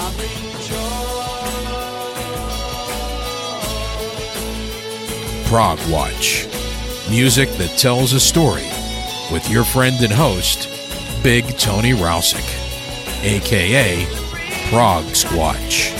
Prog Watch. Music that tells a story with your friend and host, Big Tony Rousick, a.k.a. Prog Squatch.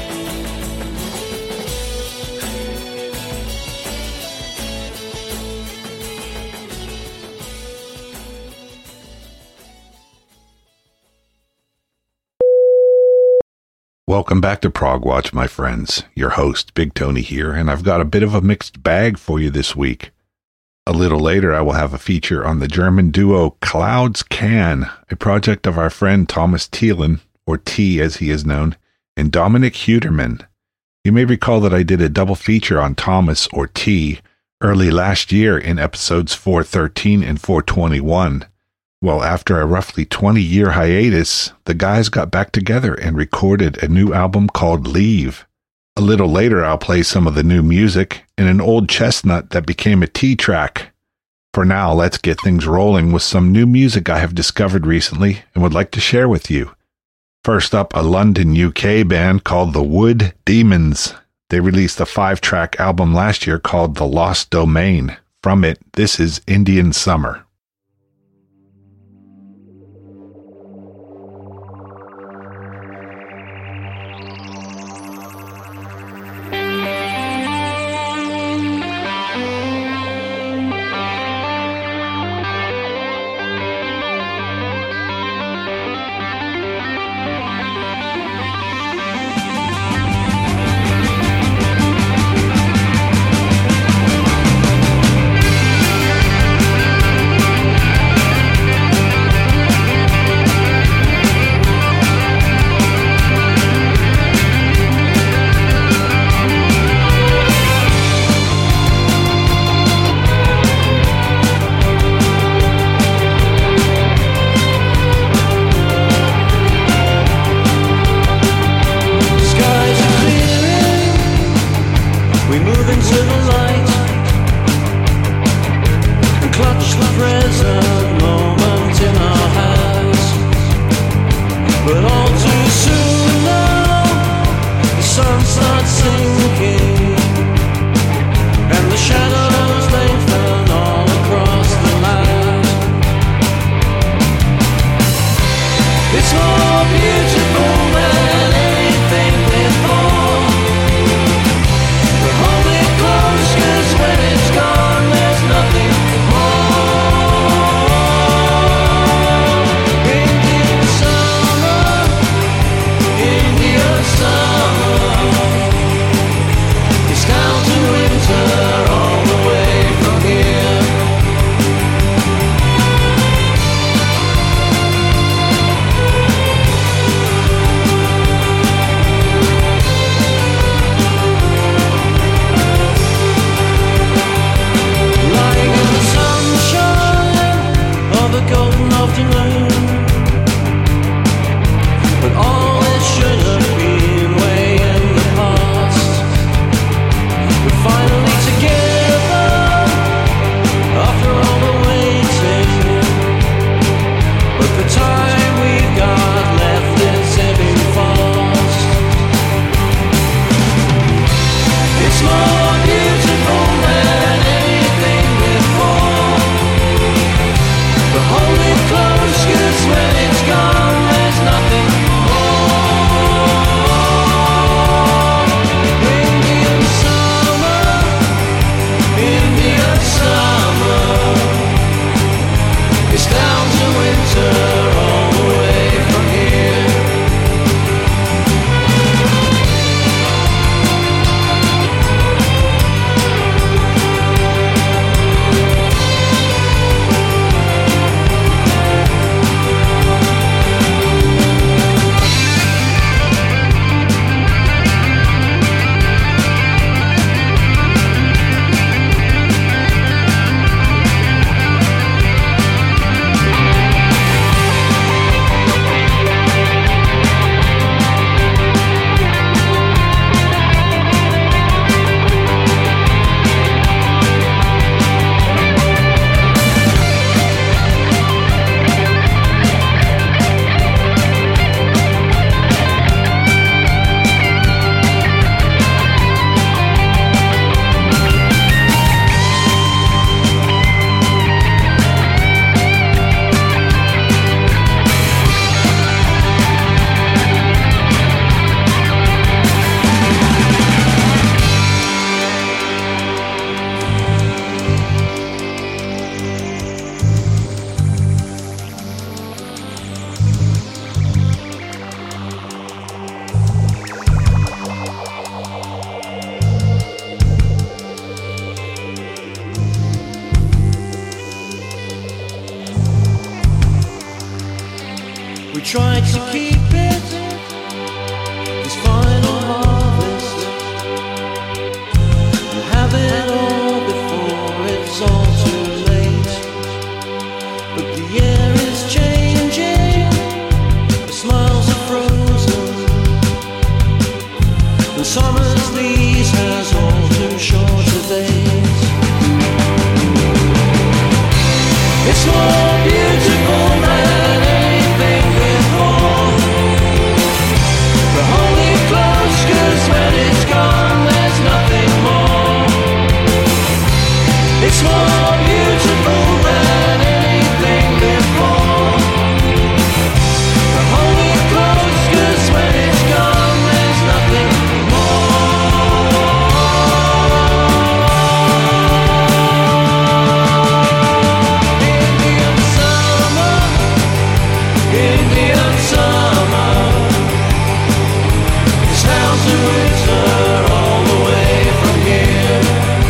Welcome back to Prog Watch, my friends. Your host, Big Tony here, and I've got a bit of a mixed bag for you this week. A little later, I will have a feature on the German duo Clouds Can, a project of our friend Thomas Thielen, or T as he is known, and Dominic Huterman. You may recall that I did a double feature on Thomas, or T, early last year in episodes 413 and 421. Well, after a roughly 20-year hiatus, the guys got back together and recorded a new album called Leave. A little later, I'll play some of the new music and an old chestnut that became a T-track. For now, let's get things rolling with some new music I have discovered recently and would like to share with you. First up, a London, UK band called the Wood Demons. They released a 5-track album last year called The Lost Domain. From it, this is Indian Summer. tried to keep it, this final harvest, and have it all before it's all too late. But the air is changing, the smiles are frozen, and summer's lease has all too short a date. It's more beautiful than anything before. But hold it close, 'cause when it's gone, there's nothing more. It's more beautiful than anything before. But hold it close, 'cause when it's gone, there's nothing Indian summer, this house of winter all the way from here.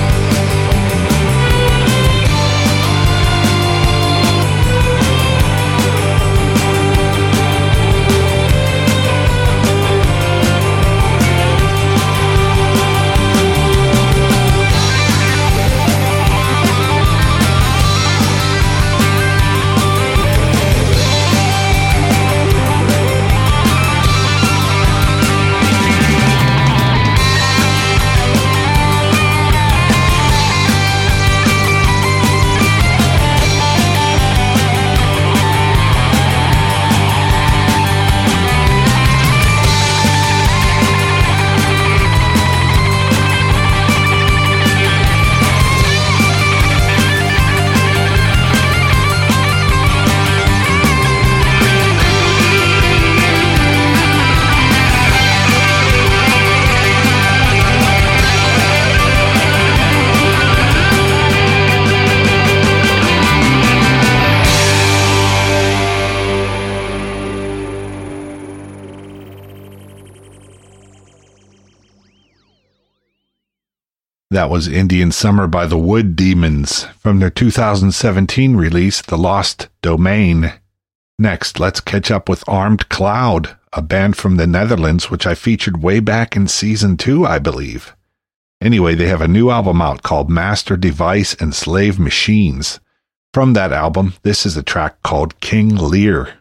That was Indian Summer by the Wood Demons from their 2017 release, The Lost Domain. Next, let's catch up with Armed Cloud, a band from the Netherlands, which I featured way back in Season 2, I believe. Anyway, they have a new album out called Master Device and Slave Machines. From that album, this is a track called King Lear.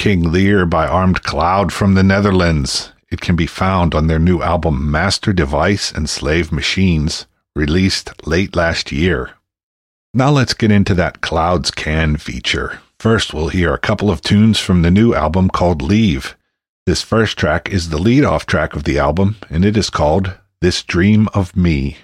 King Lear by Armed Cloud from the Netherlands. It can be found on their new album Master Device and Slave Machines, released late last year. Now let's get into that Clouds Can feature. First, we'll hear a couple of tunes from the new album called Leave. This first track is the lead-off track of the album, and it is called This Dream of Me.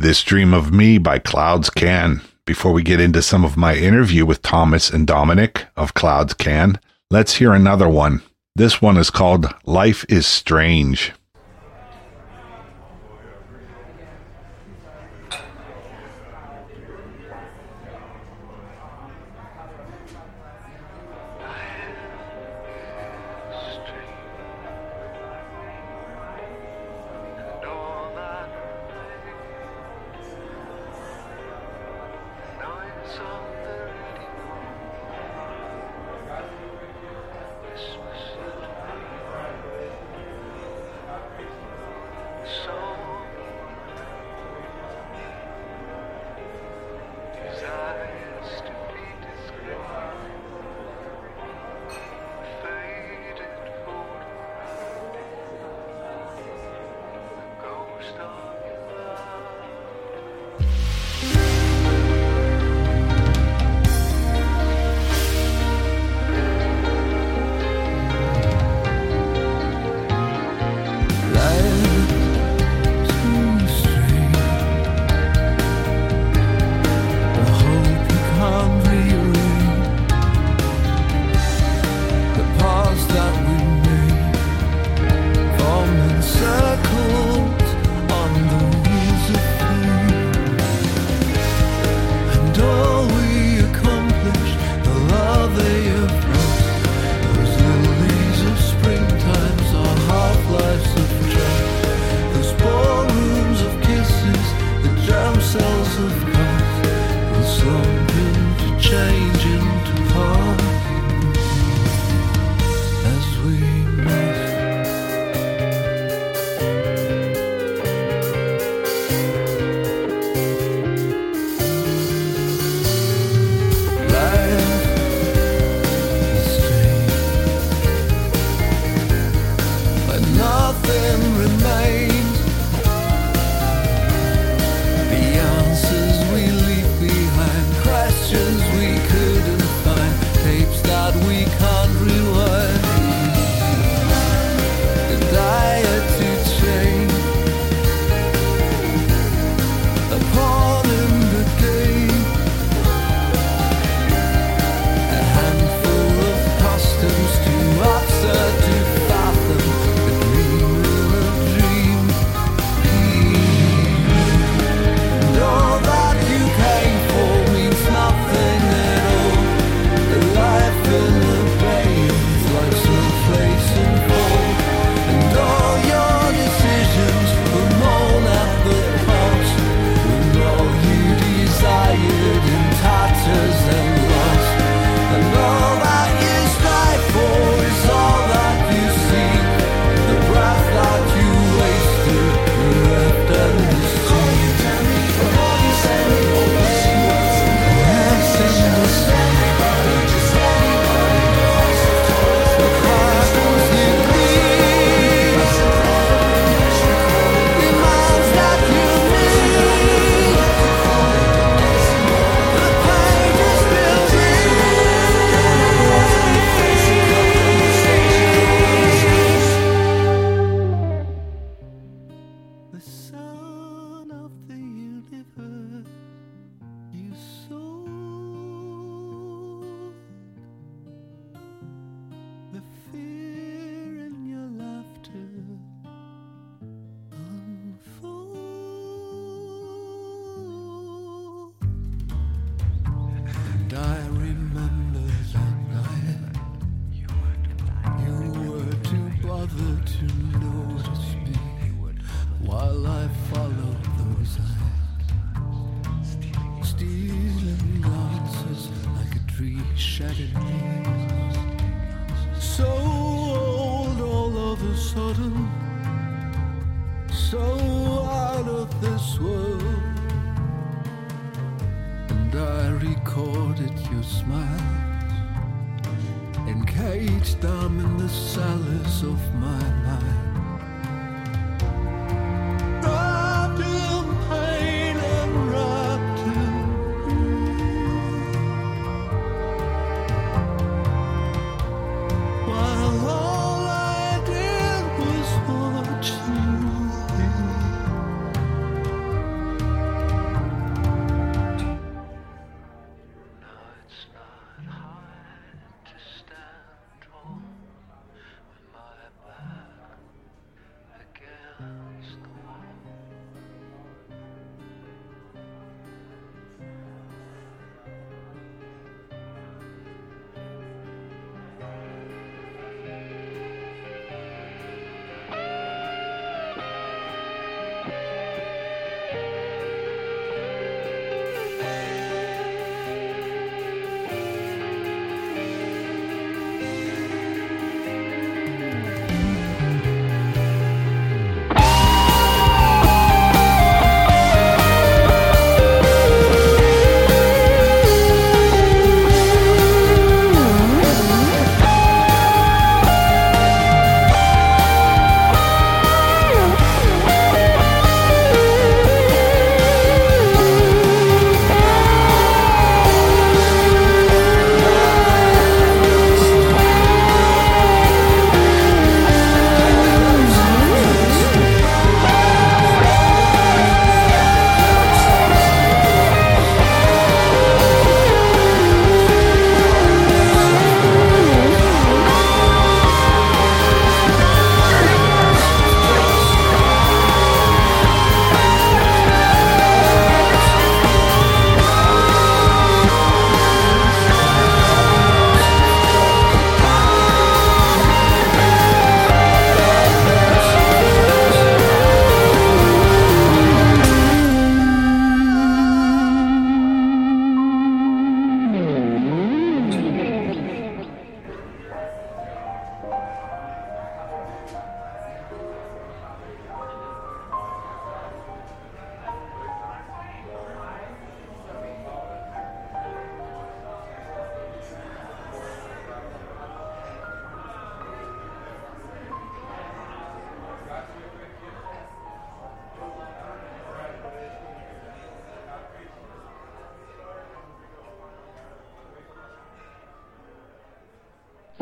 This Dream of Me by Clouds Can. Before we get into some of my interview with Thomas and Dominic of Clouds Can, let's hear another one. This one is called Life is Strange.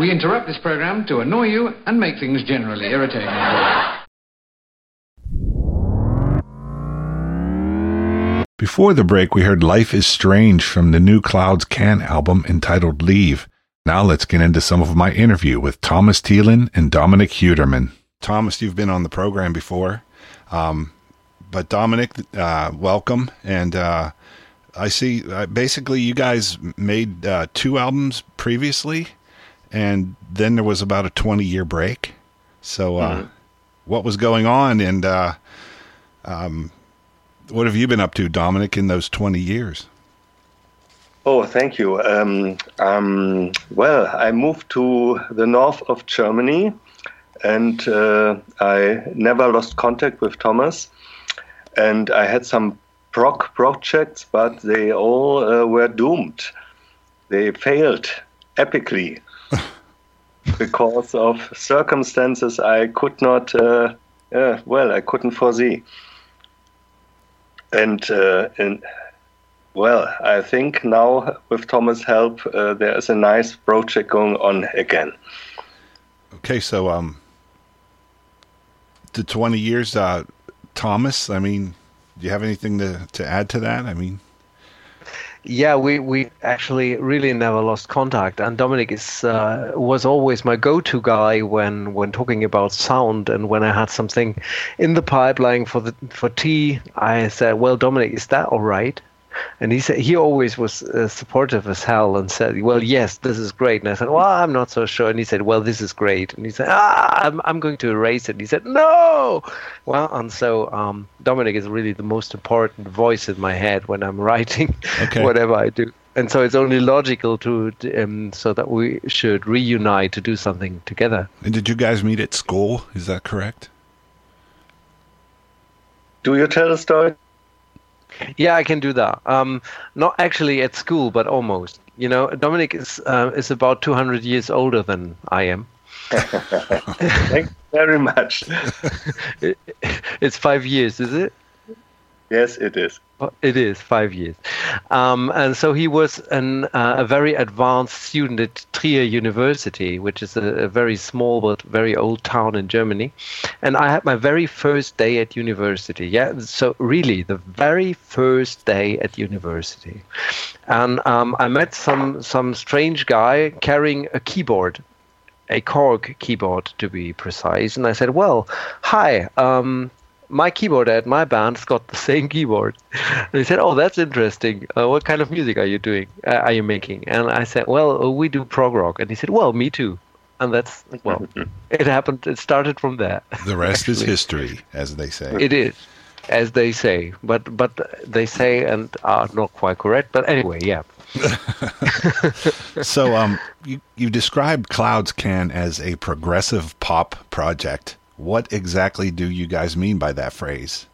We interrupt this program to annoy you and make things generally irritating. Before the break, we heard Life is Strange from the new Clouds Can album entitled Leave. Now let's get into some of my interview with Thomas Thielen and Dominic Huderman. Thomas, you've been on the program before, but Dominic, welcome. And I see basically you guys made 2 albums previously, and then there was about a 20-year break. So what was going on, and what have you been up to, Dominic, in those 20 years? Oh, thank you. Well, I moved to the north of Germany, and I never lost contact with Thomas. And I had some prog projects, but they all were doomed. They failed epically because of circumstances I could not, I couldn't foresee. And well, I think now with Thomas' help, there is a nice project going on again. Okay, so the 20 years, Thomas, I mean, do you have anything to add to that? I mean, yeah, we actually really never lost contact, and Dominic was always my go-to guy when talking about sound, and when I had something in the pipeline for tea, I said, "Well, Dominic, is that all right?" And he always was supportive as hell and said, "Well, yes, this is great." And I said, "Well, I'm not so sure." And he said, "Well, this is great." And he said, I'm going to erase it." And he said, "No." Well, and so Dominic is really the most important voice in my head when I'm writing whatever I do. And so it's only logical so that we should reunite to do something together. And did you guys meet at school? Is that correct? Do you tell a story? Yeah, I can do that. Not actually at school, but almost. You know, Dominic is about 200 years older than I am. Thank you very much. It's 5 years, is it? Yes, it is. It is 5 years. And so he was a very advanced student at Trier University, which is a very small but very old town in Germany. And I had my very first day at university. Yeah, so really the very first day at university. And I met some strange guy carrying a keyboard, a Korg keyboard to be precise. And I said, "Well, hi, my keyboard at my band's got the same keyboard." And he said, "Oh, that's interesting. What kind of music are you doing? Are you making?" And I said, "Well, we do prog rock." And he said, "Well, me too." And that's, well, it happened. It started from there. The rest is history, as they say. It is, as they say. But they say and are not quite correct. But anyway, yeah. So you described Clouds Can as a progressive pop project. What exactly do you guys mean by that phrase?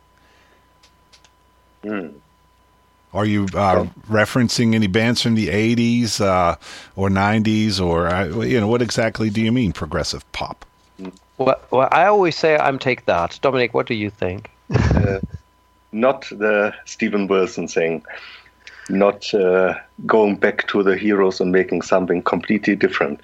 Are you referencing any bands from the 80s or 90s, or what exactly do you mean progressive pop? Well, I always say I'm Take That. Dominic, what do you think? Not the Steven Wilson thing. Not going back to the heroes and making something completely different.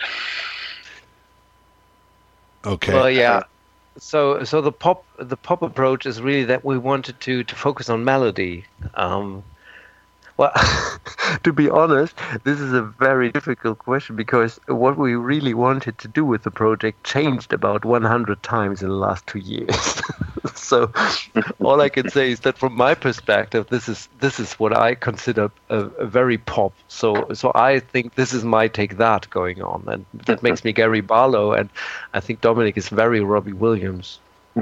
Okay. Well, yeah. So the pop approach is really that we wanted to focus on melody. Well, to be honest, this is a very difficult question, because what we really wanted to do with the project changed about 100 times in the last 2 years. So all I can say is that from my perspective, this is what I consider a very pop. So I think this is my Take That going on, and that makes me Gary Barlow, and I think Dominic is very Robbie Williams.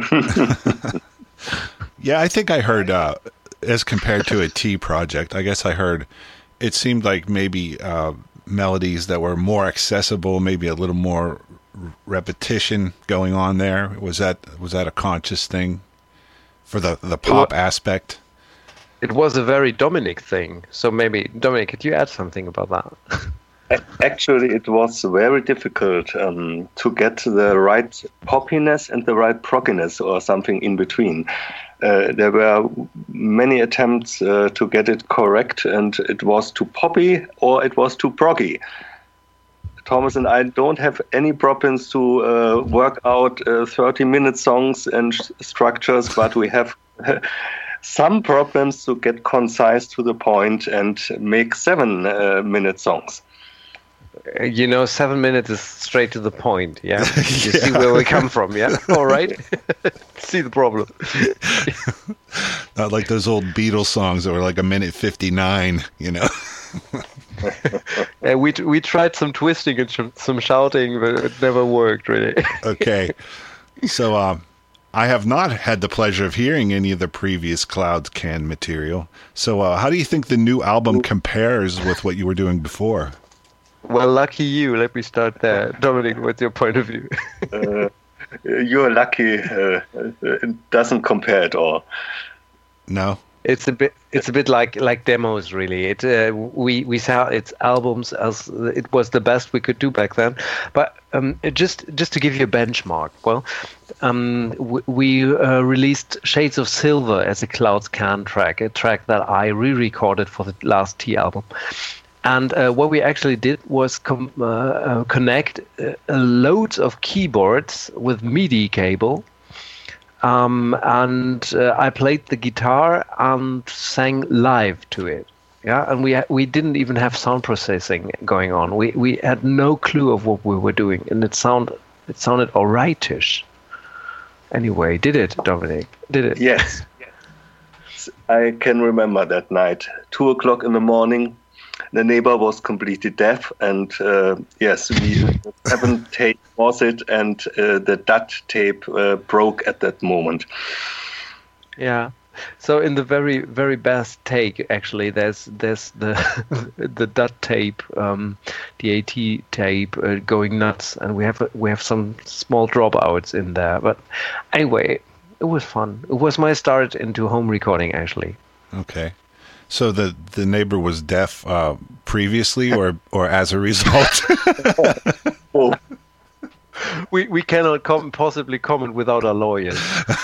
Yeah, I think I heard, as compared to a T project, I guess I heard it seemed like maybe melodies that were more accessible, maybe a little more repetition going on there. Was that a conscious thing for the pop aspect? It was a very Dominic thing. So maybe, Dominic, could you add something about that? Actually, it was very difficult to get the right poppiness and the right progginess, or something in between. There were many attempts to get it correct, and it was too poppy or it was too proggy. Thomas and I don't have any problems to work out 30-minute songs and structures, but we have some problems to get concise to the point and make 7-minute songs. 7 minutes is straight to the point, yeah? You see where we come from, yeah? All right. See the problem. Not like those old Beatles songs that were like 1:59, Yeah, we tried some twisting and some shouting, but it never worked, really. Okay. So I have not had the pleasure of hearing any of the previous Clouds Can material. So how do you think the new album compares with what you were doing before? Well, lucky you. Let me start there. Dominic, what's your point of view? You're lucky. It doesn't compare at all. No? It's a bit like demos, really. We saw its albums as it was the best we could do back then. But just to give you a benchmark, we released Shades of Silver as a Clouds Can track, a track that I re-recorded for the last T album. And what we actually did was connect loads of keyboards with MIDI cable. And I played the guitar and sang live to it. Yeah, and we didn't even have sound processing going on. We had no clue of what we were doing, and it sounded alrightish. Anyway, did it, Dominic? Did it? Yes. I can remember that night, 2:00 in the morning. The neighbor was completely deaf, and yes, the 7 tape was it, and the DAT tape broke at that moment. Yeah. So in the very, very best take, actually, there's the DAT tape, the AT tape going nuts, and we have some small dropouts in there. But anyway, it was fun. It was my start into home recording, actually. Okay. So the neighbor was deaf previously, or as a result? Oh. We cannot possibly comment without our lawyers.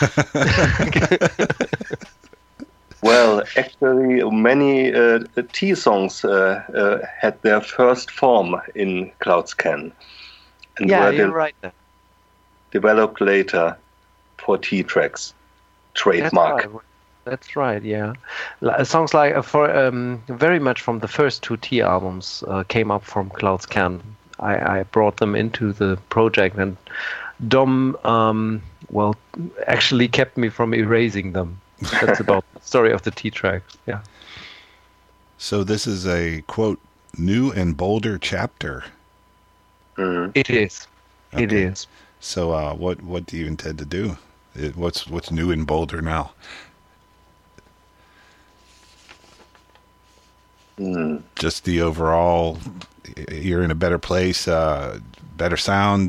Well, actually, many T songs had their first form in Clouds Can, and Yeah, were you're right there. developed later for T tracks. Trademark. That's right, yeah. Songs like very much from the first 2 T albums came up from Clouds Can. I brought them into the project, and Dom, actually kept me from erasing them. That's about the story of the T tracks, yeah. So this is a, quote, new and bolder chapter. Mm. It is. Okay. It is. So what do you intend to do? What's new and bolder now? Just the overall, you're in a better place, better sound.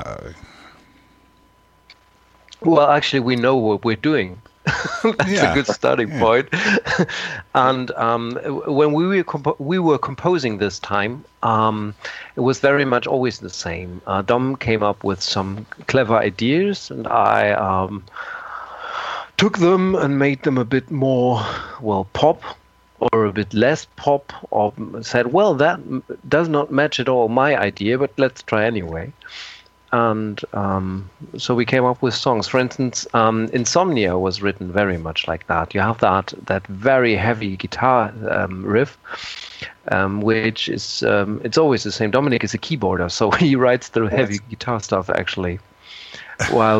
Well, actually, we know what we're doing. That's a good starting point. And when we were composing this time, it was very much always the same. Dom came up with some clever ideas, and I took them and made them a bit more, pop, or a bit less pop, or said, well, that does not match at all my idea, but let's try anyway. And so we came up with songs. For instance, Insomnia was written very much like that. You have that very heavy guitar riff, which is it's always the same. Dominic is a keyboarder, so he writes the heavy guitar stuff actually. While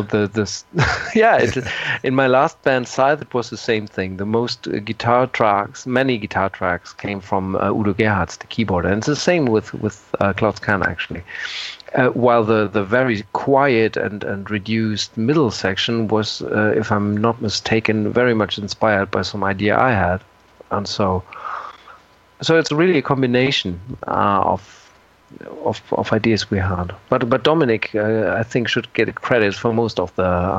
in my last band, Scythe, it was the same thing. The many guitar tracks came from Udo Gerhardt, the keyboarder, and it's the same with Clouds Can actually. While the very quiet and reduced middle section was, if I'm not mistaken, very much inspired by some idea I had, and so it's really a combination of ideas we had. But Dominic, I think, should get credit for most of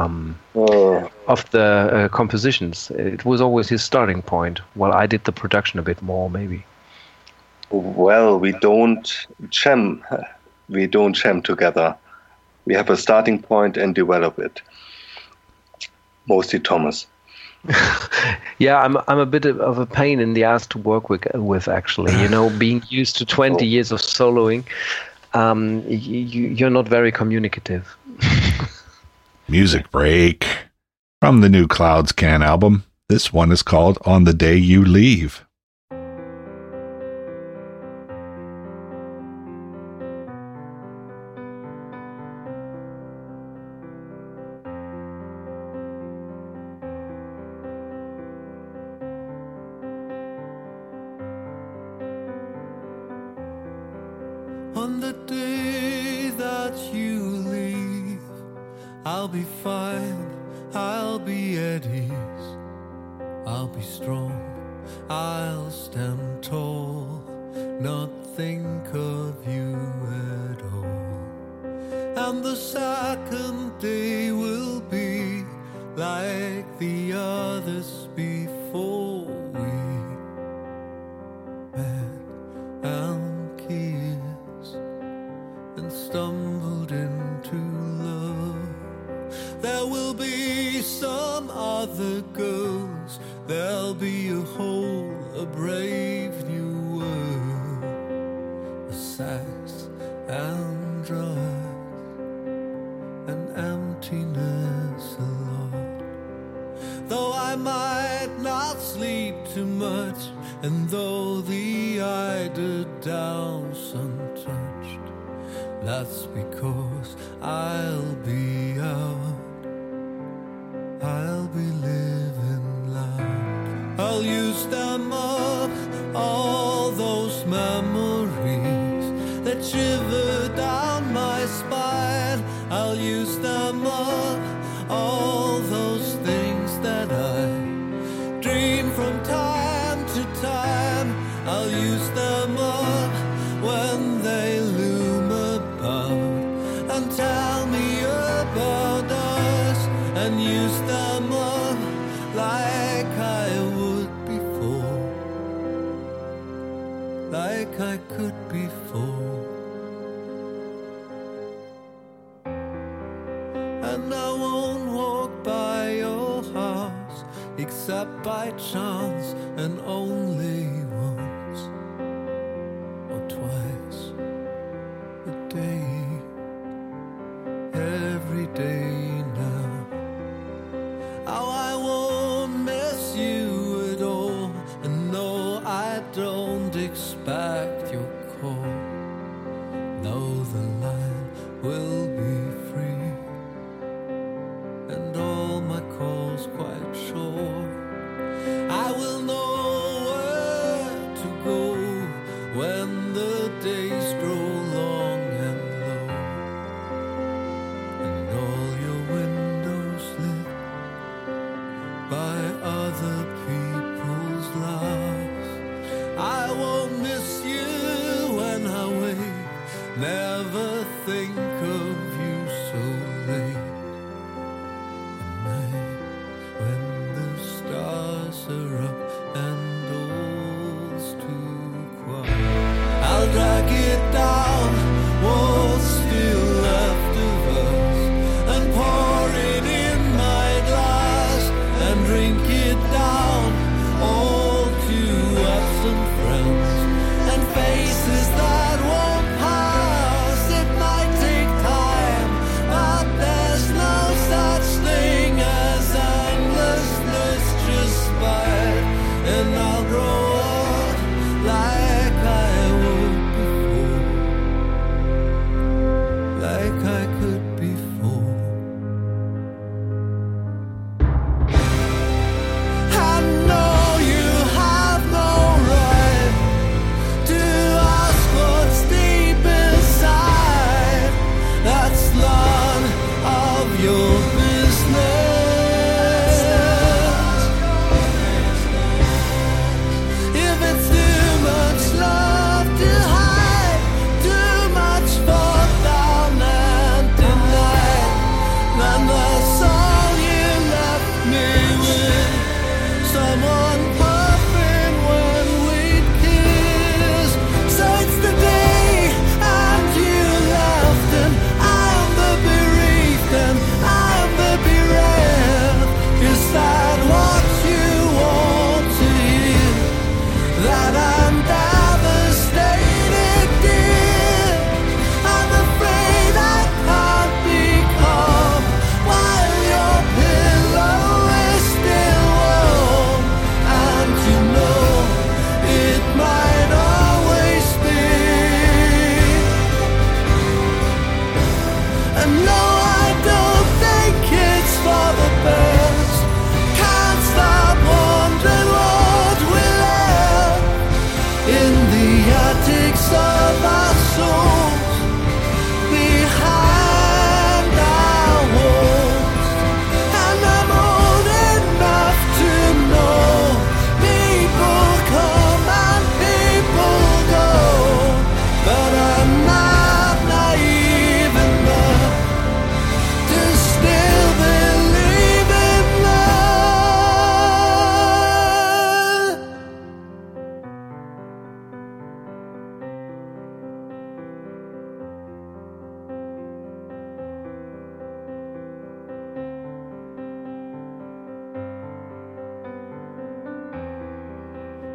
the compositions. It was always his starting point, while I did the production a bit more, maybe. Well, we don't jam. We don't jam together. We have a starting point and develop it. Mostly Thomas. Yeah, I'm a bit of a pain in the ass to work with actually. Being used to 20 years of soloing, you're not very communicative. Music break. From the new Clouds Can album, this one is called On the Day You Leave. On the day that you leave, I'll be fine, I'll be at ease, I'll be strong, I'll stand tall, not think of you at all. And the second day will be like the others before we met and kissed and stumbled into love. There will be some other girls, there'll be a whole, a brave new world, a sex and drugs and emptiness alone. Though I might not sleep too much, and though the eider downs untouched, that's because I'll be out, I'll be living loud. I'll use them up, all those memories that shiver down my spine. I'll use them up, all those things that I dream from time to time. I'll use them up when they loom about and tell me about us, and use them up like I would before, like I could before. And I won't walk by your house except by chance, and only once or twice a day, every day now. Oh, I won't miss you at all, and no, I don't expect your call. No, the line will be free, and all my calls quite short. I will know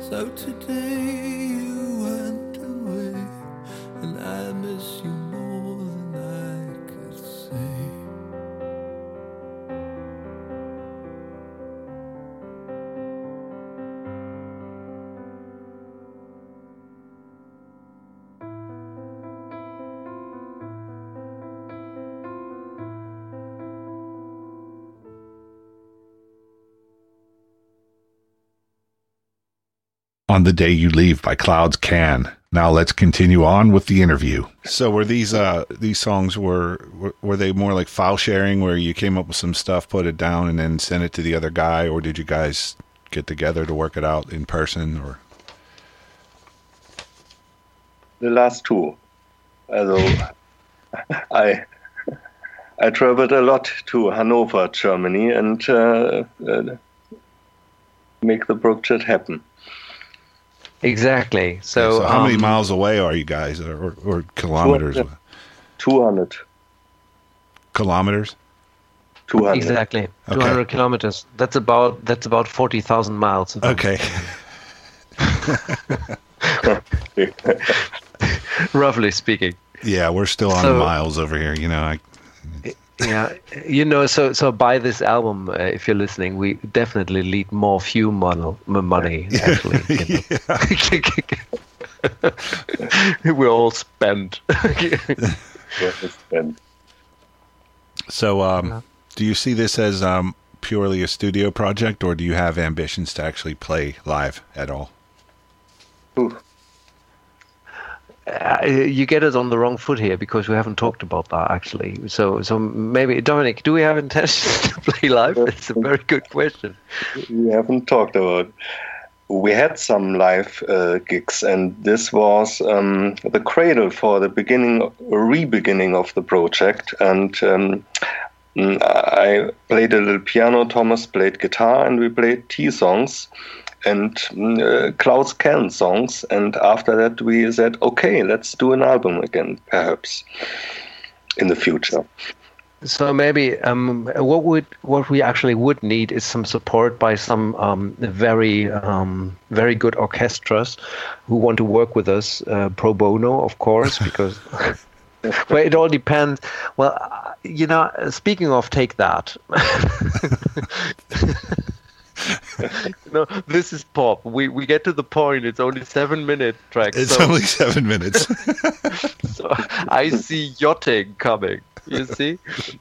So today you went away, and I miss you more than I could say. On the Day You Leave by Clouds Can. Now let's continue on with the interview. So were these songs were they more like file sharing where you came up with some stuff, put it down, and then sent it to the other guy, or did you guys get together to work it out in person? Or the last two. Although I traveled a lot to Hanover, Germany, and make the project happen. Exactly. So how many miles away are you guys, or kilometers? 200. Kilometers? 200. Exactly. 200 kilometers. That's about 40,000 miles. Okay. Roughly speaking. Yeah, we're still on miles over here. Yeah, so buy this album if you're listening. We definitely need more fuel money. Actually, we're all spent. So, do you see this as purely a studio project, or do you have ambitions to actually play live at all? Ooh. You get us on the wrong foot here because we haven't talked about that actually. So maybe, Dominic, do we have intentions to play live? That's a very good question. We haven't talked about it. We had some live gigs, and this was the cradle for the re-beginning of the project. And I played a little piano, Thomas played guitar, and we played tea songs and Clouds Can songs, and after that we said, okay, let's do an album again, perhaps in the future. So maybe what we actually would need is some support by some very good orchestras who want to work with us pro bono, of course, because well, it all depends. Well, speaking of Take That. This is pop. We get to the point. It's only 7-minute track. It's only 7 minutes. So I see yachting coming. You see?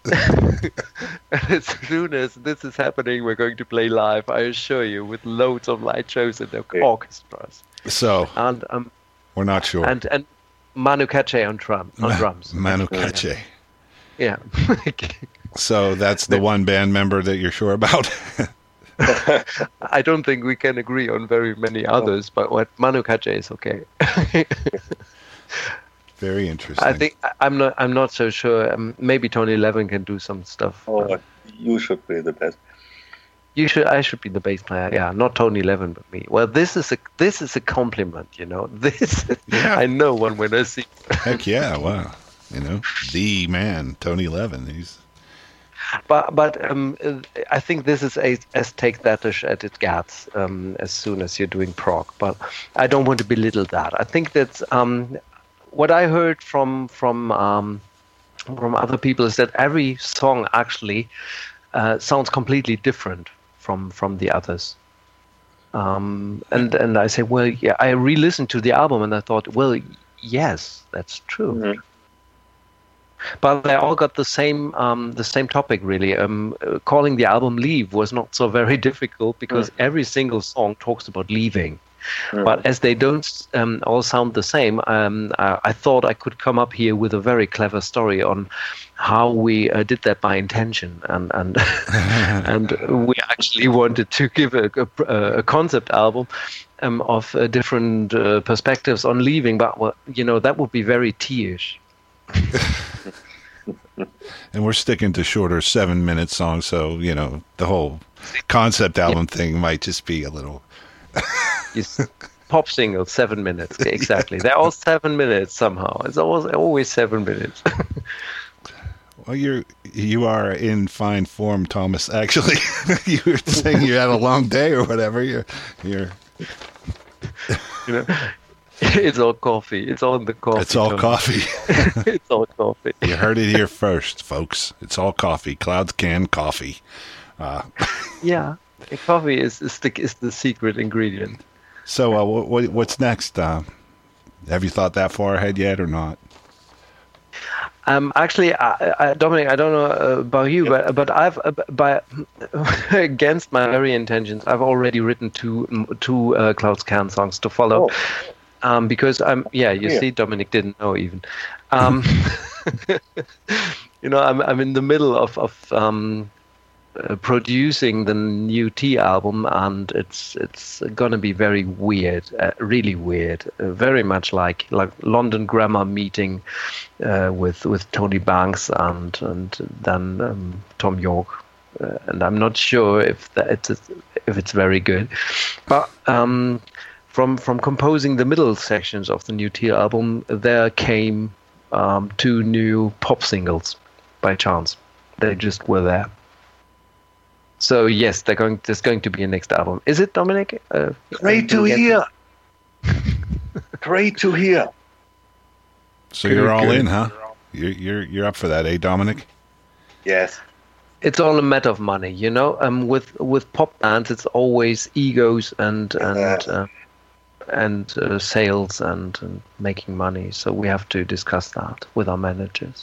As soon as this is happening, we're going to play live. I assure you, with loads of light shows and orchestras. So and we're not sure. And Manu Katché on drums. Manu Katché. Yeah. So that's the one band member that you're sure about. I don't think we can agree on very many others, but what Manu Katché is okay. Very interesting. I think I'm not so sure. Maybe Tony Levin can do some stuff. Oh, you should be the best. I should be the bass player. Yeah, not Tony Levin, but me. Well, this is a compliment, This I know one when I see. Heck yeah! Wow, the man, Tony Levin. He's. But I think this is as Take That-ish as it gets as soon as you're doing prog. But I don't want to belittle that. I think that's what I heard from other people is that every song actually sounds completely different from the others. And I say, well, yeah, I re-listened to the album and I thought, well, yes, that's true. Mm-hmm. But they all got the same topic, really. Calling the album Leave was not so very difficult because every single song talks about leaving. But as they don't all sound the same, I thought I could come up here with a very clever story on how we did that by intention, and and we actually wanted to give a concept album of different perspectives on leaving. But that would be very tea-ish. And we're sticking to shorter 7-minute songs, so the whole concept album thing might just be a little. Pop singles, 7 minutes, exactly. They're all 7 minutes somehow. It's always 7 minutes. Well, you are in fine form, Thomas. Actually, you were saying you had a long day or whatever. You're You know, it's all coffee. It's all in the coffee. It's all coffee. It's all coffee. You heard it here first, folks. It's all coffee. Clouds Can coffee. Yeah, coffee is the secret ingredient. So what's next? Have you thought that far ahead yet or not? Actually, Dominic, I don't know about you, but I've against my very intentions, I've already written two Clouds Can songs to follow. Because see, Dominic didn't know even. You know, I'm in the middle of producing the new T album, and it's gonna be very weird, really weird, very much like London Grammar meeting with Tony Banks and then Tom York, and I'm not sure if it's very good, but from composing the middle sections of the new T album, there came 2 new pop singles by chance. They just were there. So yes, there's going to be a next album. Is it, Dominic? Great to hear. Great to hear. So you're all in, huh? You're up for that, eh, Dominic? Yes. It's all a matter of money, you know. With pop bands, it's always egos and sales and making money. So we have to discuss that with our managers.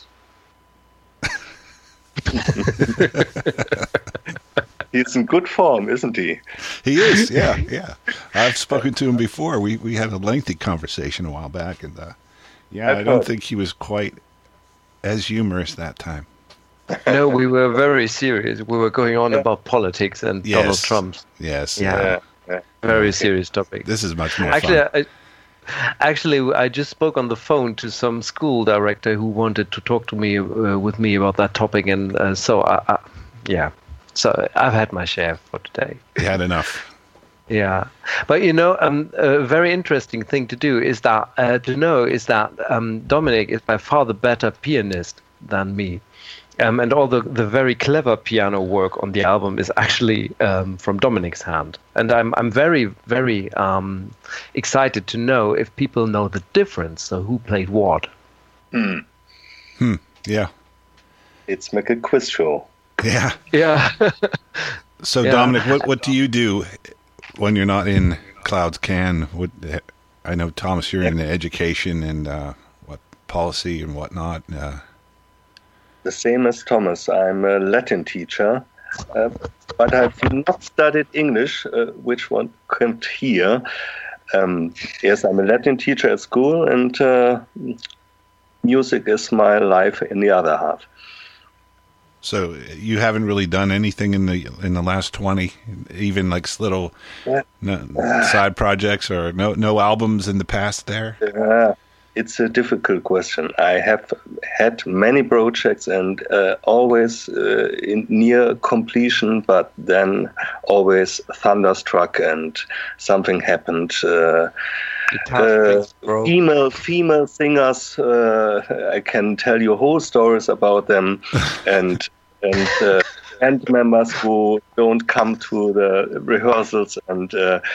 He's in good form, isn't he? He is, yeah. I've spoken to him before. We had a lengthy conversation a while back, and I don't think he was quite as humorous that time. No, we were very serious. We were going on about politics and Donald Trump. Yes. Yeah. Very serious topic. This is much more fun. Actually, I just spoke on the phone to some school director who wanted to talk to me with me about that topic, and so I've had my share for today. You had enough. Yeah, but you know, a very interesting thing to do is that Dominic is by far the better pianist than me. And all the very clever piano work on the album is actually from Dominic's hand. And I'm very, very excited to know if people know the difference. So who played what? Yeah. It's like a quiz show. Yeah. Yeah. So Dominic, what do you do when you're not in Clouds Can? I know, Thomas, you're in education and policy and whatnot. The same as Thomas. I'm a Latin teacher, but I've not studied English, which one can't hear. Yes, I'm a Latin teacher at school, and music is my life in the other half. So you haven't really done anything in the last 20, even like little side projects or no albums in the past there? It's a difficult question. I have had many projects and always in near completion, but then always thunderstruck and something happened. Female singers, I can tell you whole stories about them, and band members who don't come to the rehearsals and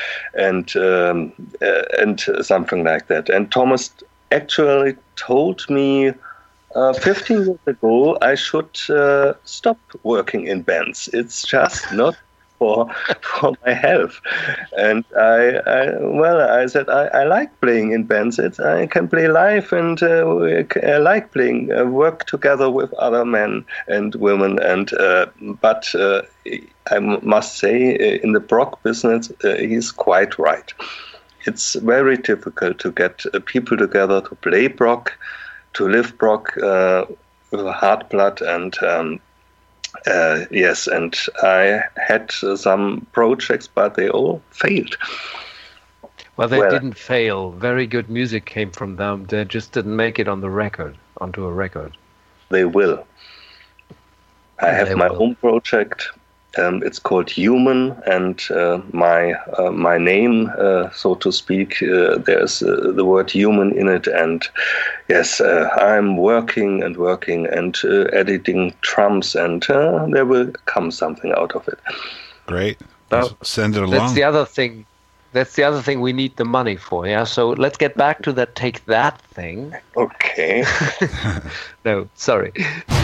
something like that. And Thomas actually told me 15 years ago I should stop working in bands. It's just not for my health. And I said I like playing in bands. I can play live, and I like playing, work together with other men and women. And but I must say, in the prog business, he's quite right. It's very difficult to get people together to play prog, to live prog with heart blood, and yes, and I had some projects, but they all failed. Well, they didn't fail. Very good music came from them. They just didn't make it onto a record. They will. I have my own project. It's called Human, and my name, so to speak, there's the word human in it. And yes, I'm working and editing drums, and there will come something out of it. Great. Send it along. That's the other thing. That's the other thing we need the money for, yeah? So let's get back to that Take That thing. Okay. No, sorry.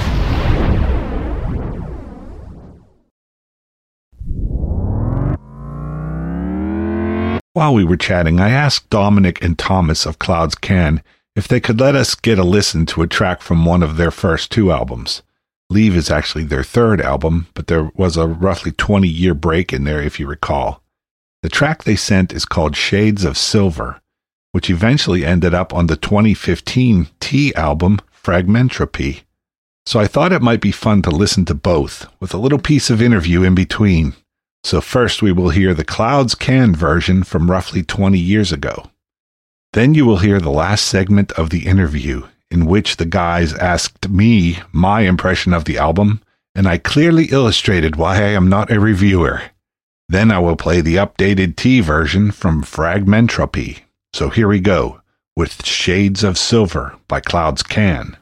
While we were chatting, I asked Dominic and Thomas of Clouds Can if they could let us get a listen to a track from one of their first 2 albums. Leave is actually their 3rd album, but there was a roughly 20-year break in there, if you recall. The track they sent is called Shades of Silver, which eventually ended up on the 2015 T album, Fragmentropy. So I thought it might be fun to listen to both, with a little piece of interview in between. So first we will hear the Clouds Can version from roughly 20 years ago. Then you will hear the last segment of the interview, in which the guys asked me my impression of the album, and I clearly illustrated why I am not a reviewer. Then I will play the updated T version from Fragmentropy. So here we go, with Shades of Silver by Clouds Can.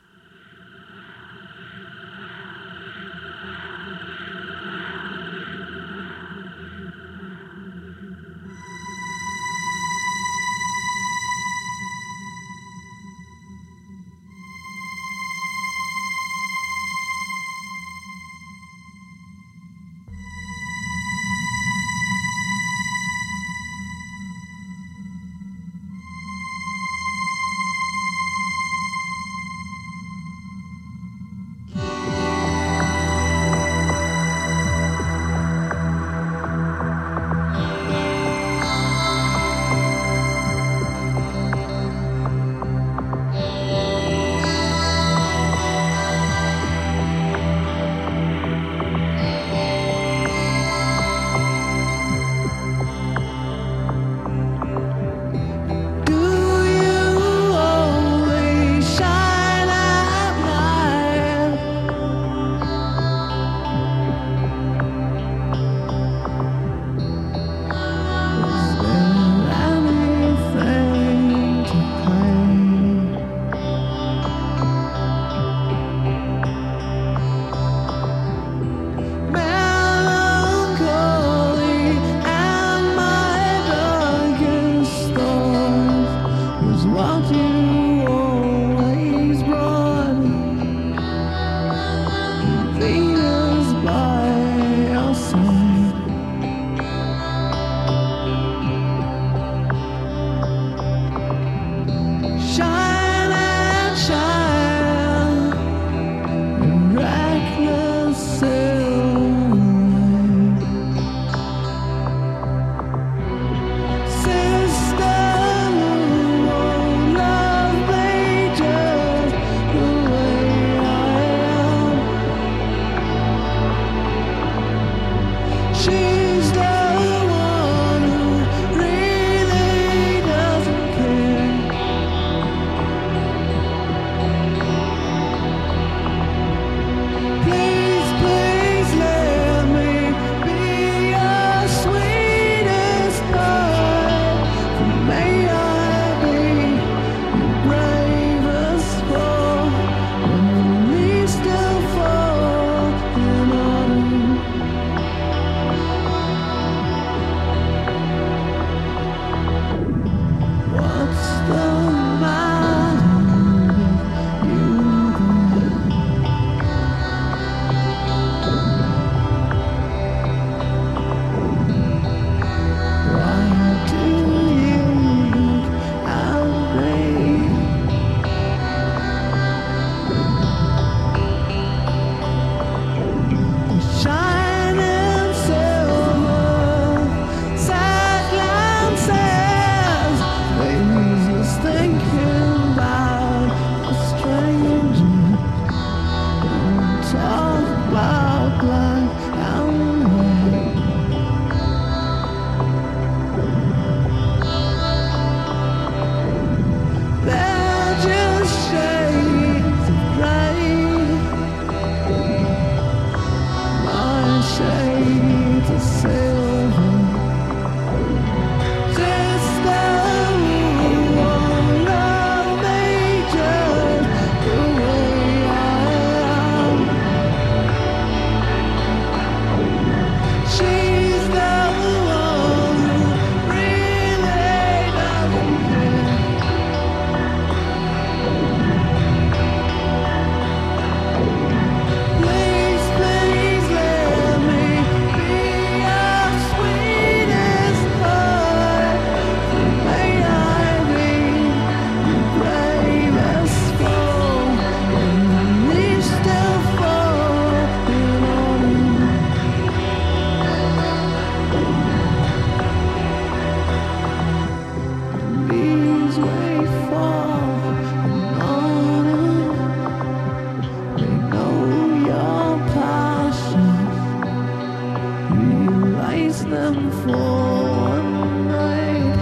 them for one night.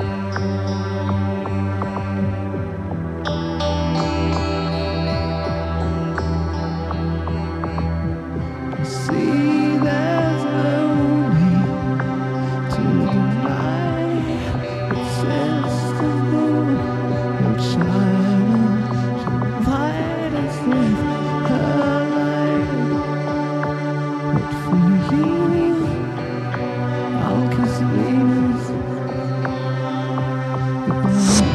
See, there's no need to deny it's irresistible. Your child should fight us with her light. But for you, I'll kiss Venus goodbye.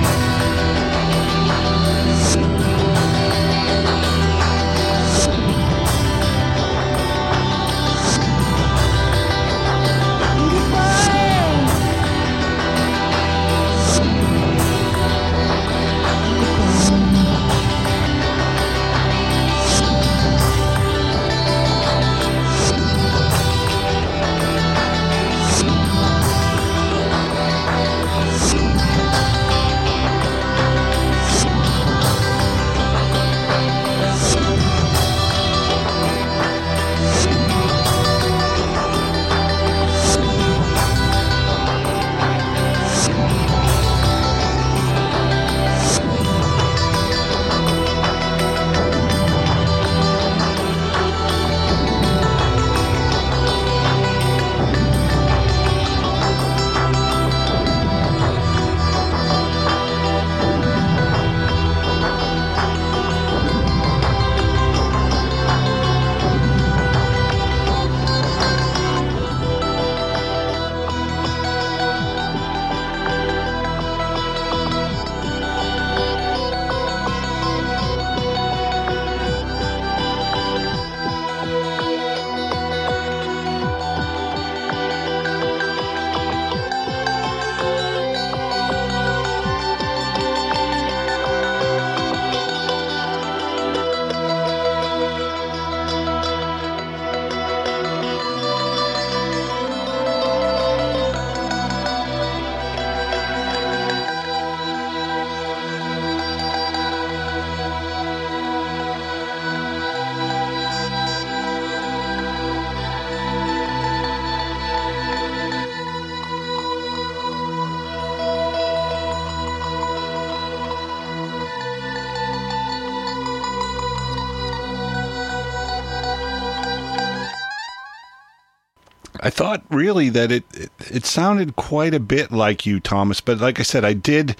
I thought really that it sounded quite a bit like you, Thomas, but like I said, I did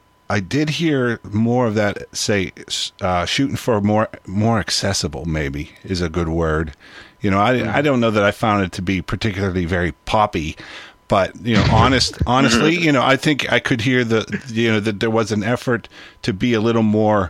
hear more of that, say, shooting for more accessible, maybe is a good word. You know, I don't know that I found it to be particularly very poppy, but, you know, honestly, you know, I think I could hear that there was an effort to be a little more,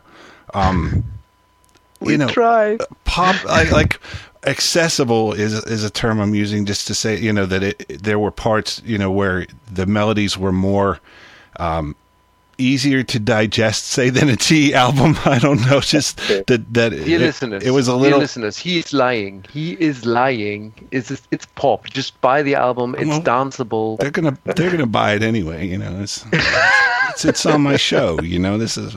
tried. Pop, like accessible is a term I'm using just to say, you know, that there were parts, you know, where the melodies were more easier to digest, say, than a T album. I don't know, just that it was a little. Dear listeners, he is lying. It's pop. Just buy the album. It's danceable. They're gonna buy it anyway. You know, it's on my show. You know, this is.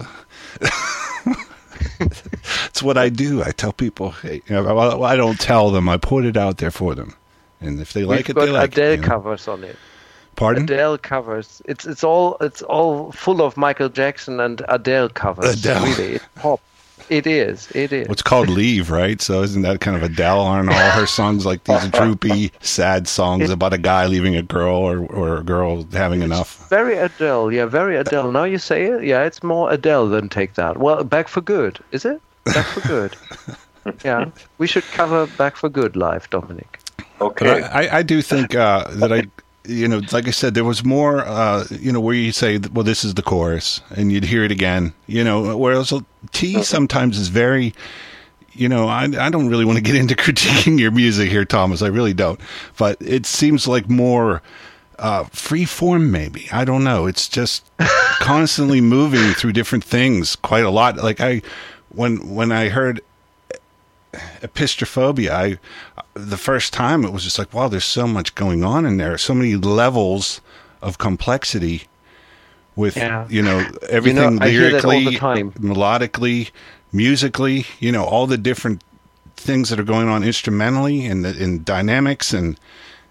It's what I do. I tell people, hey, you know, I don't tell them. I put it out there for them, and if they like it, they like Adele it. Adele covers on it. Pardon? Adele covers. It's all full of Michael Jackson and Adele covers. Adele. Really, it's pop. It is. It's called Leave, right? So isn't that kind of Adele? Aren't all her songs like these droopy, sad songs about a guy leaving a girl or a girl having enough? Very Adele. Yeah, very Adele. Now you say it. Yeah, it's more Adele than Take That. Well, Back for Good, is it? Back for Good. Yeah, we should cover Back for Good live, Dominic. Okay. I do think that I. You know, like I said, there was more, you know, where you say, well, this is the chorus, and you'd hear it again, you know, whereas T sometimes is very, you know, I don't really want to get into critiquing your music here, Thomas, I really don't, but it seems like more free form, maybe. I don't know. It's just constantly moving through different things quite a lot. Like when I heard Epistrophobia, the first time it was just like, wow, there's so much going on in there, so many levels of complexity with you know, everything, lyrically, melodically, musically, you know, all the different things that are going on instrumentally and in dynamics, and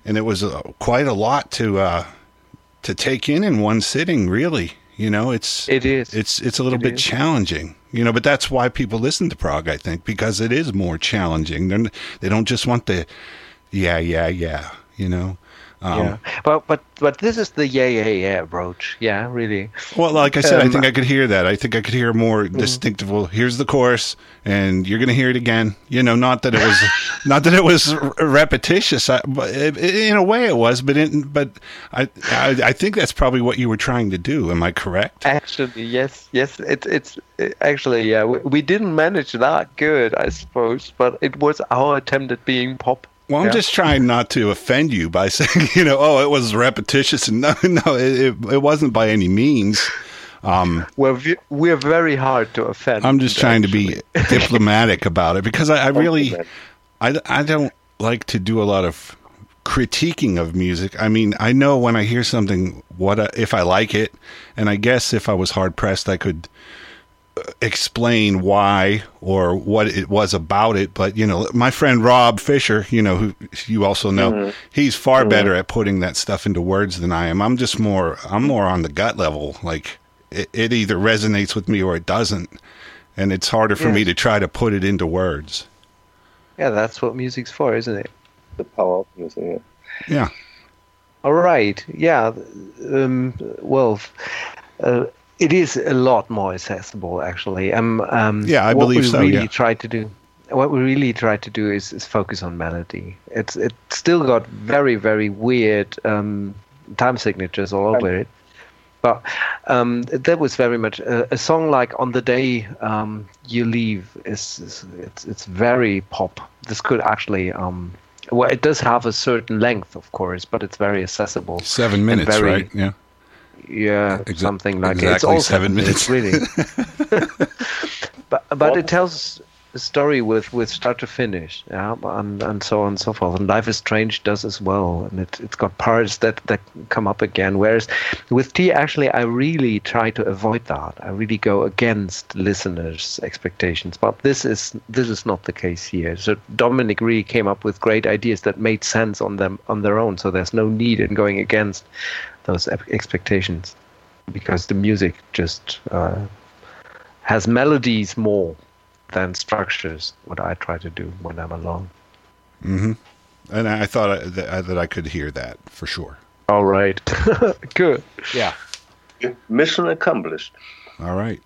and it was quite a lot to take in one sitting. Really, you know, it's a little bit challenging, you know. But that's why people listen to prog, I think, because it is more challenging. They don't just want the yeah, you know. Yeah, but this is the yeah approach. Yeah, really. Well, like I said, I think I could hear that. I think I could hear more distinctive. Well, here's the chorus, and you're going to hear it again. You know, not that it was repetitious. In a way, it was, but I think that's probably what you were trying to do. Am I correct? Actually, yes. It's actually, yeah. We didn't manage that good, I suppose, but it was our attempt at being pop. Well, I'm just trying not to offend you by saying, you know, oh, it was repetitious. And no, it wasn't by any means. We're very hard to offend. I'm just trying to be diplomatic about it, because I really, I don't like to do a lot of critiquing of music. I mean, I know when I hear something, if I like it, and I guess if I was hard pressed, I could explain why or what it was about it. But, you know, my friend Rob Fisher, you know, who you also know, he's far better at putting that stuff into words than I am. I'm more on the gut level. Like it either resonates with me or it doesn't. And it's harder for me to try to put it into words. Yeah, that's what music's for, isn't it? The power of music. Yeah. All right. Yeah. It is a lot more accessible, actually. I believe so. What we really try to do is focus on melody. It's still got very, very weird time signatures all over it, but that was very much a song like "On the Day You Leave" it's very pop. This could actually it does have a certain length, of course, but it's very accessible. 7 minutes, right? Yeah. Yeah, something like exactly it. It's all 7 minutes, really. but it tells a story with start to finish, yeah, and so on and so forth. And Life is Strange does as well, and it's got parts that come up again. Whereas with T, actually, I really try to avoid that. I really go against listeners' expectations. But this is not the case here. So Dominic really came up with great ideas that made sense on their own. So there's no need in going against those expectations, because the music just has melodies more than structures, what I try to do when I'm alone. Mm-hmm. And I thought that I could hear that for sure. All right. Good. Yeah. Mission accomplished. All right.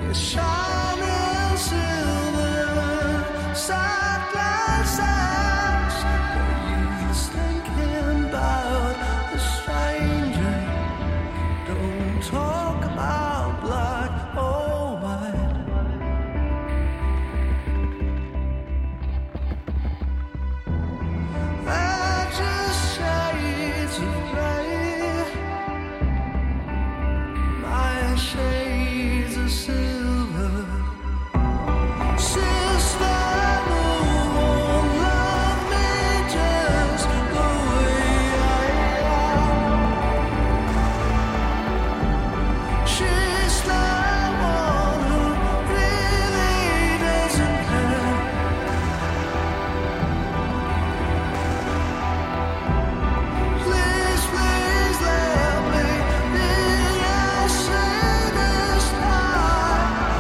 shining silver, side by side. He's thinking about the stranger. Don't talk about black or white. They're just shades of gray. My shades of silver. Sister, who won't love me just the way I am. She's the one who really doesn't care. Please, please let me be your saddest heart.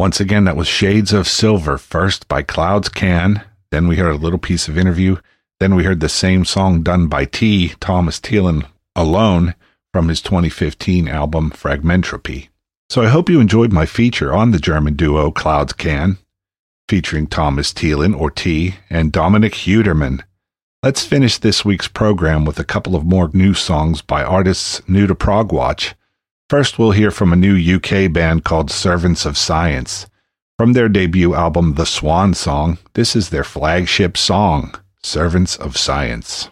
Once again, that was Shades of Silver, first by Clouds Can, then we heard a little piece of interview, then we heard the same song done by Thomas Thielen, alone, from his 2015 album Fragmentropy. So I hope you enjoyed my feature on the German duo Clouds Can, featuring Thomas Thielen, or T, and Dominic Huderman. Let's finish this week's program with a couple of more new songs by artists new to Prog Watch. First, we'll hear from a new UK band called Servants of Science. From their debut album The Swan Song, this is their flagship song, Servants of Science.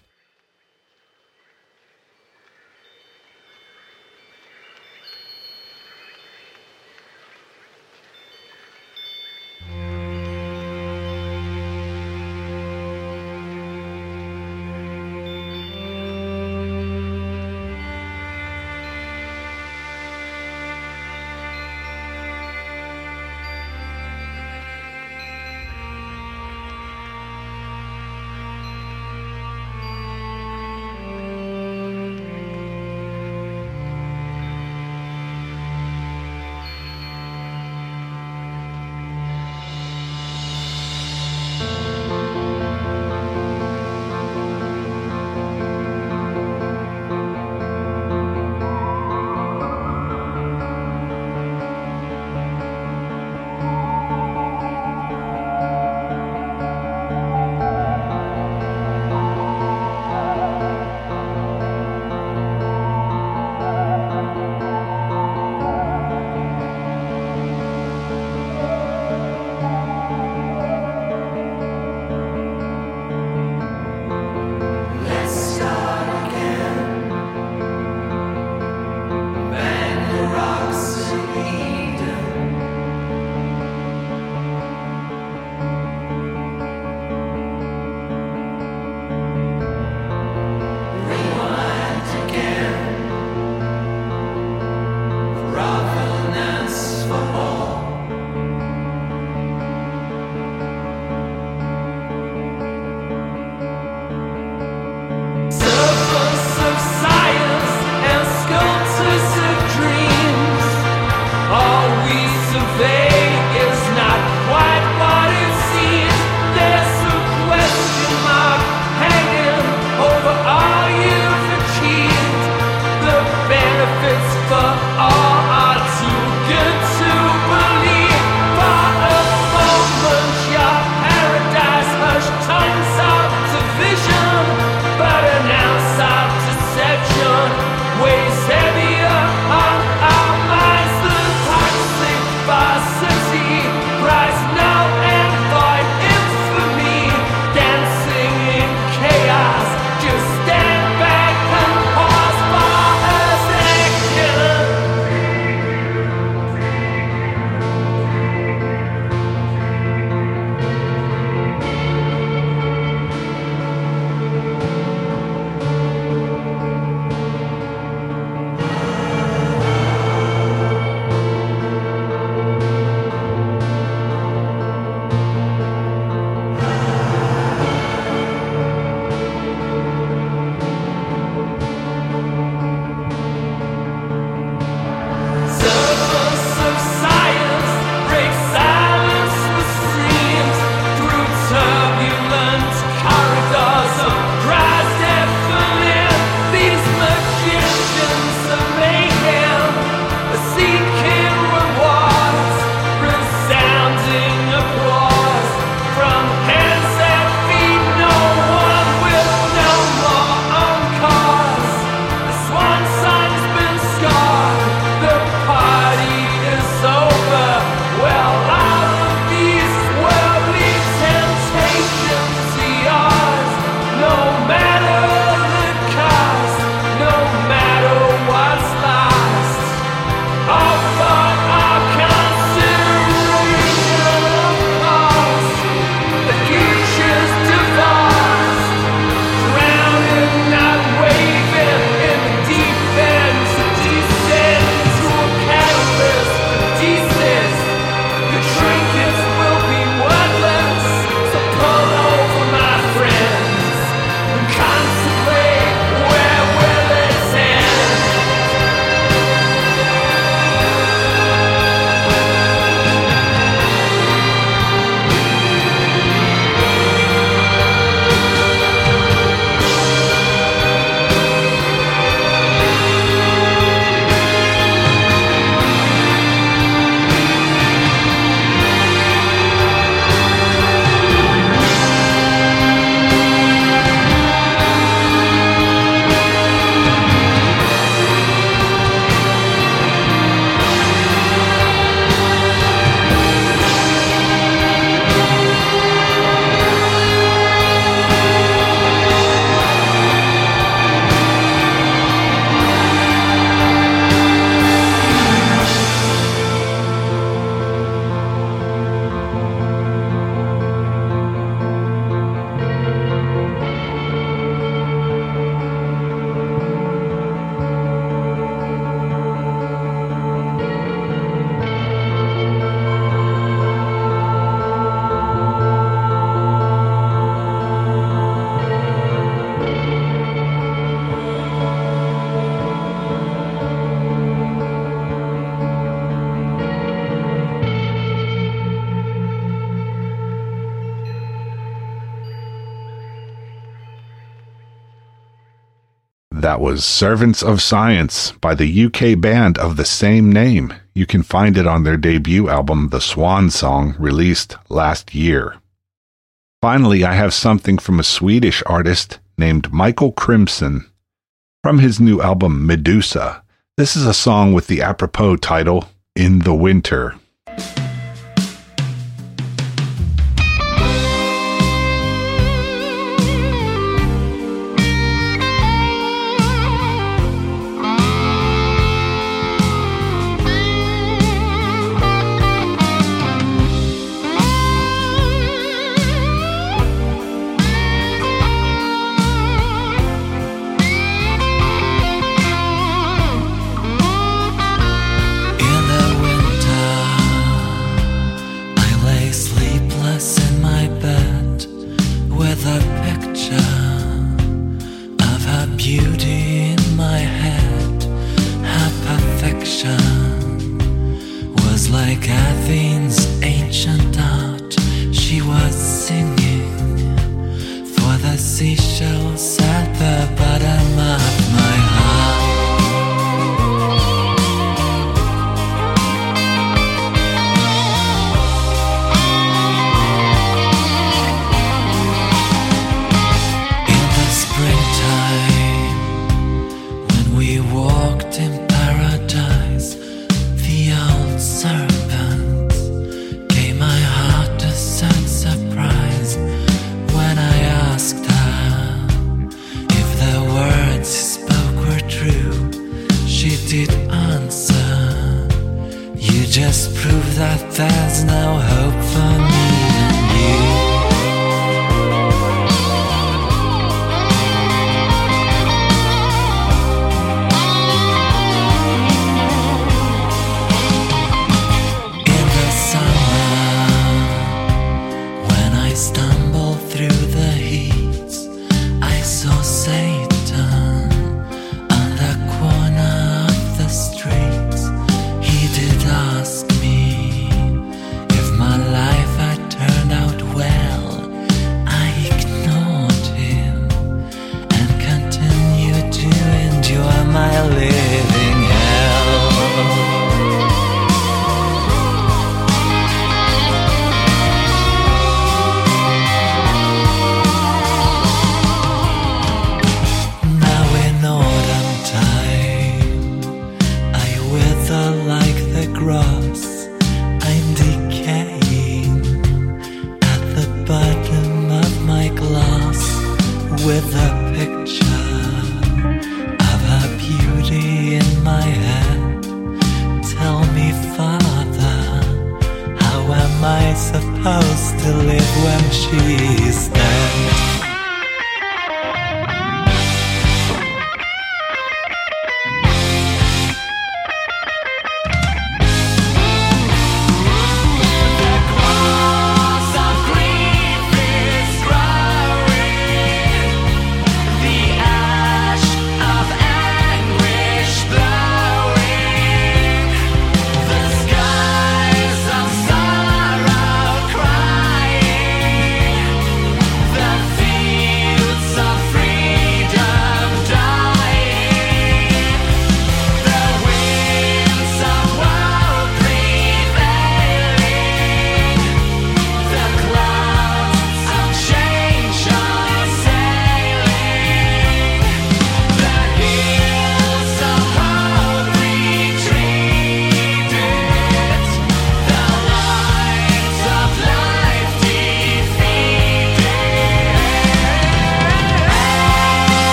That was Servants of Science by the UK band of the same name. You can find it on their debut album, The Swan Song, released last year. Finally, I have something from a Swedish artist named Michael Crimson. From his new album, Medusa, this is a song with the apropos title, In the Winter.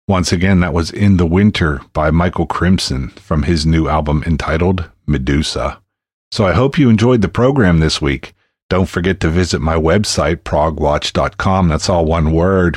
Once again, that was In the Winter by Michael Crimson from his new album entitled Medusa. So I hope you enjoyed the program this week. Don't forget to visit my website, progwatch.com. That's all one word,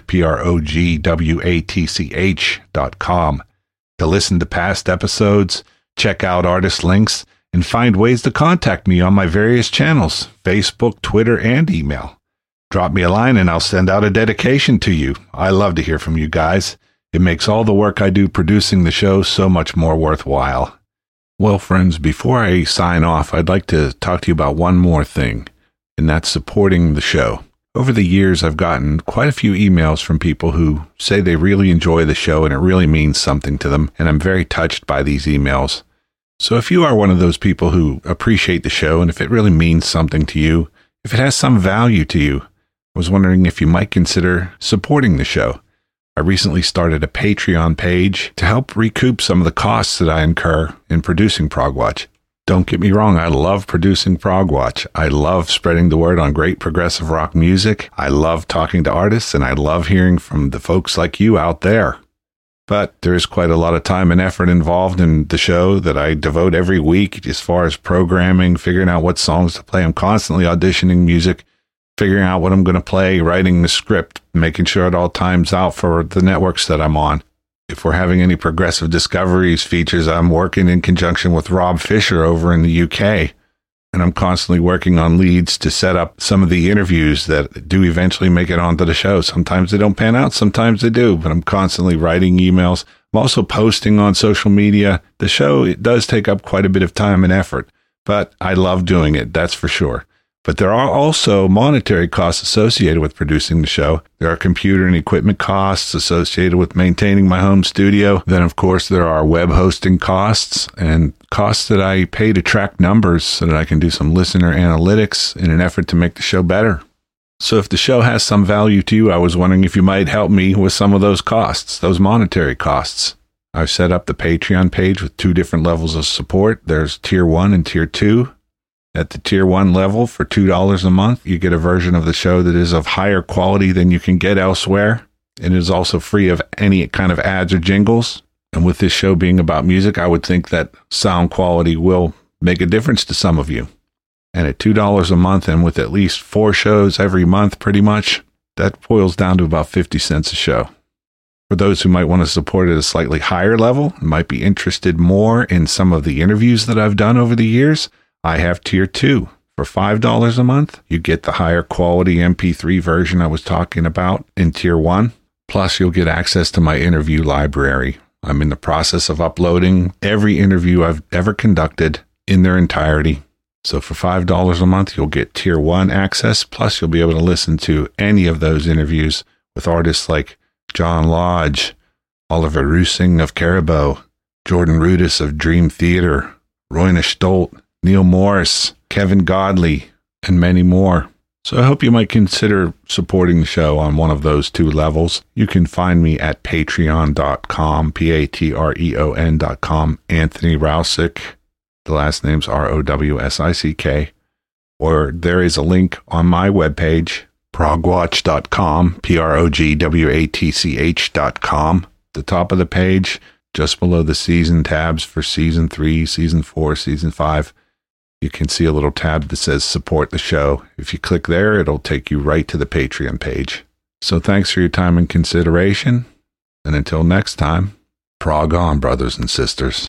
progwatch.com. To listen to past episodes, check out artist links, and find ways to contact me on my various channels, Facebook, Twitter, and email. Drop me a line and I'll send out a dedication to you. I love to hear from you guys. It makes all the work I do producing the show so much more worthwhile. Well, friends, before I sign off, I'd like to talk to you about one more thing, and that's supporting the show. Over the years, I've gotten quite a few emails from people who say they really enjoy the show and it really means something to them, and I'm very touched by these emails. So if you are one of those people who appreciate the show, and if it really means something to you, if it has some value to you, I was wondering if you might consider supporting the show. I recently started a Patreon page to help recoup some of the costs that I incur in producing Progwatch. Don't get me wrong, I love producing Progwatch. I love spreading the word on great progressive rock music. I love talking to artists, and I love hearing from the folks like you out there. But there is quite a lot of time and effort involved in the show that I devote every week as far as programming, figuring out what songs to play. I'm constantly auditioning music, figuring out what I'm going to play, writing the script, making sure it all times out for the networks that I'm on. If we're having any Progressive Discoveries features, I'm working in conjunction with Rob Fisher over in the UK, and I'm constantly working on leads to set up some of the interviews that do eventually make it onto the show. Sometimes they don't pan out, sometimes they do, but I'm constantly writing emails. I'm also posting on social media. The show, it does take up quite a bit of time and effort, but I love doing it, that's for sure. But there are also monetary costs associated with producing the show. There are computer and equipment costs associated with maintaining my home studio. Then, of course, there are web hosting costs and costs that I pay to track numbers so that I can do some listener analytics in an effort to make the show better. So if the show has some value to you, I was wondering if you might help me with some of those costs, those monetary costs. I've set up the Patreon page with 2 different levels of support. There's Tier 1 and Tier 2. At the Tier 1 level, for $2 a month, you get a version of the show that is of higher quality than you can get elsewhere. It is also free of any kind of ads or jingles. And with this show being about music, I would think that sound quality will make a difference to some of you. And at $2 a month, and with at least 4 shows every month, pretty much, that boils down to about 50 cents a show. For those who might want to support at a slightly higher level, might be interested more in some of the interviews that I've done over the years, I have Tier 2. For $5 a month, you get the higher quality MP3 version I was talking about in Tier 1. Plus, you'll get access to my interview library. I'm in the process of uploading every interview I've ever conducted in their entirety. So for $5 a month, you'll get Tier 1 access. Plus, you'll be able to listen to any of those interviews with artists like John Lodge, Oliver Rusing of Caribou, Jordan Rudess of Dream Theater, Royna Stolt, Neil Morris, Kevin Godley, and many more. So I hope you might consider supporting the show on one of those 2 levels. You can find me at patreon.com, patreon.com, Anthony Rousick. The last name's Rowsick. Or there is a link on my webpage, progwatch.com, progwatch.com. The top of the page, just below the season tabs for Season 3, Season 4, Season 5, you can see a little tab that says Support the Show. If you click there, it'll take you right to the Patreon page. So thanks for your time and consideration. And until next time, prog on, brothers and sisters.